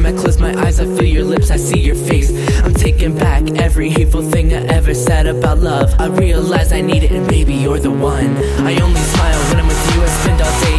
I close my eyes, I feel your lips, I see your face. I'm taking back every hateful thing I ever said about love. I realize I need it and baby you're the one. I only smile when I'm with you, I spend all day